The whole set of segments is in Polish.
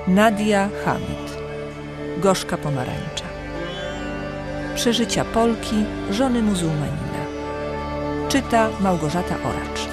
Nadia Hamid. Gorzka pomarańcza. Przeżycia Polki, żony muzułmanina. Czyta Małgorzata Oracz.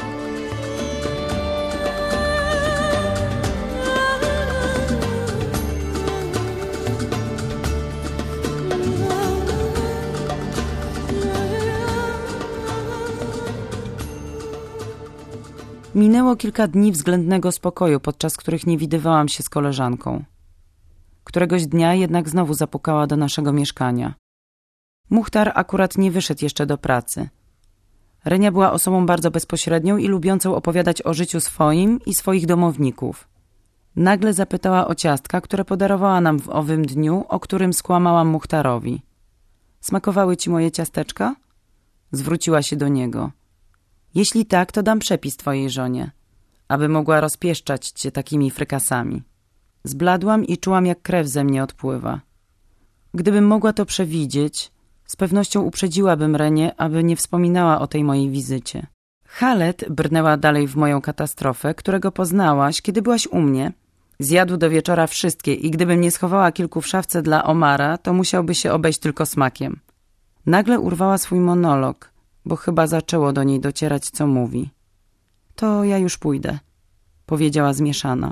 Minęło kilka dni względnego spokoju, podczas których nie widywałam się z koleżanką. Któregoś dnia jednak znowu zapukała do naszego mieszkania. Muchtar akurat nie wyszedł jeszcze do pracy. Renia była osobą bardzo bezpośrednią i lubiącą opowiadać o życiu swoim i swoich domowników. Nagle zapytała o ciastka, które podarowała nam w owym dniu, o którym skłamałam Muchtarowi. Smakowały ci moje ciasteczka? Zwróciła się do niego. Jeśli tak, to dam przepis twojej żonie, aby mogła rozpieszczać cię takimi frykasami. Zbladłam i czułam, jak krew ze mnie odpływa. Gdybym mogła to przewidzieć, z pewnością uprzedziłabym Renię, aby nie wspominała o tej mojej wizycie. Halet, brnęła dalej w moją katastrofę, którego poznałaś, kiedy byłaś u mnie. Zjadł do wieczora wszystkie i gdybym nie schowała kilku w szafce dla Omara, to musiałby się obejść tylko smakiem. Nagle urwała swój monolog, bo chyba zaczęło do niej docierać, co mówi. To ja już pójdę, powiedziała zmieszana.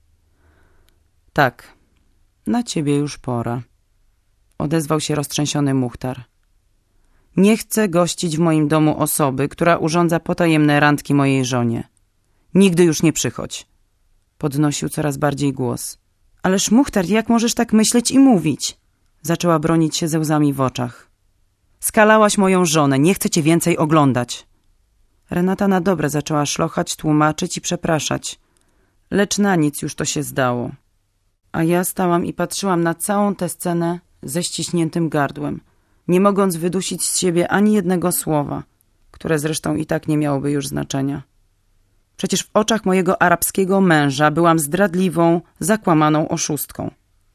Tak, na ciebie już pora, odezwał się roztrzęsiony Muchtar. Nie chcę gościć w moim domu osoby, która urządza potajemne randki mojej żonie. Nigdy już nie przychodź, podnosił coraz bardziej głos. Ależ Muchtar, jak możesz tak myśleć i mówić? Zaczęła bronić się ze łzami w oczach. Skalałaś moją żonę, nie chcę cię więcej oglądać. Renata na dobre zaczęła szlochać, tłumaczyć i przepraszać. Lecz na nic już to się zdało. A ja stałam i patrzyłam na całą tę scenę ze ściśniętym gardłem, nie mogąc wydusić z siebie ani jednego słowa, które zresztą i tak nie miałoby już znaczenia. Przecież w oczach mojego arabskiego męża byłam zdradliwą, zakłamaną oszustką.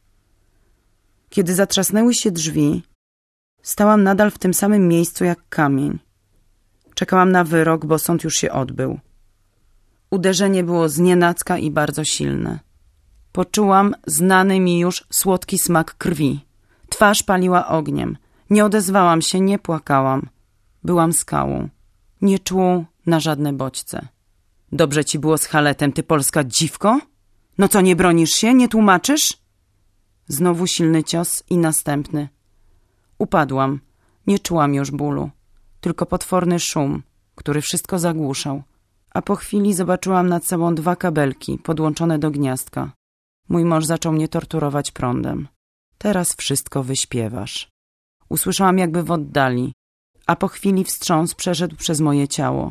Kiedy zatrzasnęły się drzwi, stałam nadal w tym samym miejscu jak kamień. Czekałam na wyrok, bo sąd już się odbył. Uderzenie było znienacka i bardzo silne. Poczułam znany mi już słodki smak krwi. Twarz paliła ogniem. Nie odezwałam się, nie płakałam. Byłam skałą, nieczułą na żadne bodźce. Dobrze ci było z Haletem, ty polska dziwko? No co, nie bronisz się, nie tłumaczysz? Znowu silny cios i następny. Upadłam. Nie czułam już bólu. Tylko potworny szum, który wszystko zagłuszał. A po chwili zobaczyłam nad sobą 2 kabelki podłączone do gniazdka. Mój mąż zaczął mnie torturować prądem. Teraz wszystko wyśpiewasz. Usłyszałam jakby w oddali, a po chwili wstrząs przeszedł przez moje ciało.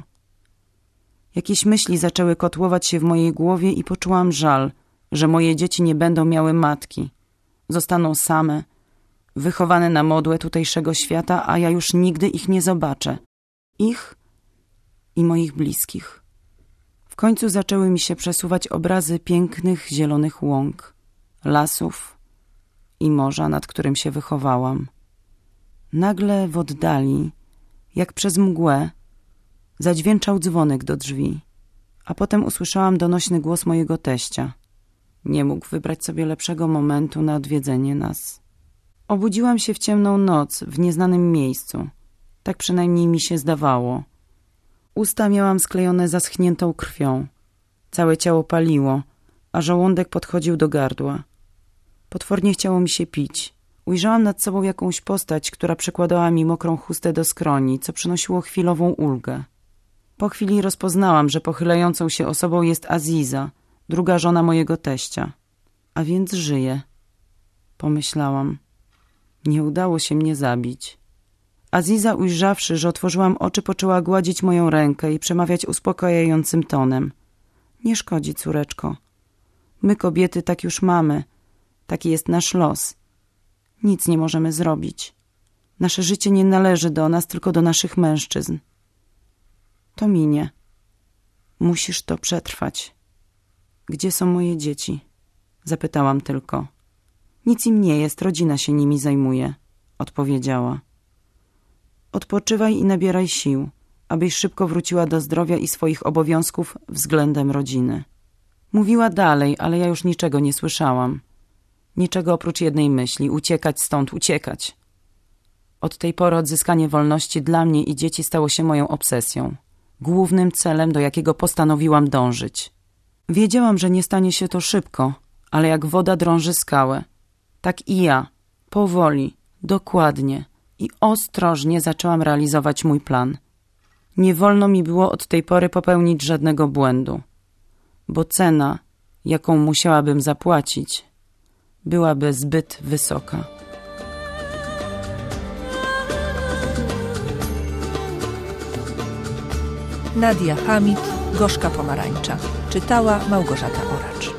Jakieś myśli zaczęły kotłować się w mojej głowie i poczułam żal, że moje dzieci nie będą miały matki. Zostaną same, wychowane na modłę tutejszego świata, a ja już nigdy ich nie zobaczę. Ich i moich bliskich. W końcu zaczęły mi się przesuwać obrazy pięknych, zielonych łąk, lasów i morza, nad którym się wychowałam. Nagle w oddali, jak przez mgłę, zadźwięczał dzwonek do drzwi, a potem usłyszałam donośny głos mojego teścia. Nie mógł wybrać sobie lepszego momentu na odwiedzenie nas. Obudziłam się w ciemną noc, w nieznanym miejscu. Tak przynajmniej mi się zdawało. Usta miałam sklejone zaschniętą krwią. Całe ciało paliło, a żołądek podchodził do gardła. Potwornie chciało mi się pić. Ujrzałam nad sobą jakąś postać, która przykładała mi mokrą chustę do skroni, co przynosiło chwilową ulgę. Po chwili rozpoznałam, że pochylającą się osobą jest Aziza, druga żona mojego teścia. A więc żyje. Pomyślałam. Nie udało się mnie zabić. Aziza, ujrzawszy, że otworzyłam oczy, poczęła gładzić moją rękę i przemawiać uspokajającym tonem. Nie szkodzi, córeczko. My, kobiety, tak już mamy. Taki jest nasz los. Nic nie możemy zrobić. Nasze życie nie należy do nas, tylko do naszych mężczyzn. To minie. Musisz to przetrwać. Gdzie są moje dzieci? Zapytałam tylko. Nic im nie jest, rodzina się nimi zajmuje, odpowiedziała. Odpoczywaj i nabieraj sił, abyś szybko wróciła do zdrowia i swoich obowiązków względem rodziny. Mówiła dalej, ale ja już niczego nie słyszałam. Niczego oprócz jednej myśli: uciekać stąd, uciekać. Od tej pory odzyskanie wolności dla mnie i dzieci stało się moją obsesją. Głównym celem, do jakiego postanowiłam dążyć. Wiedziałam, że nie stanie się to szybko, ale jak woda drąży skałę, tak i ja, powoli, dokładnie i ostrożnie zaczęłam realizować mój plan. Nie wolno mi było od tej pory popełnić żadnego błędu, bo cena, jaką musiałabym zapłacić, byłaby zbyt wysoka. Nadia Hamid, Gorzka pomarańcza. Czytała Małgorzata Oracz.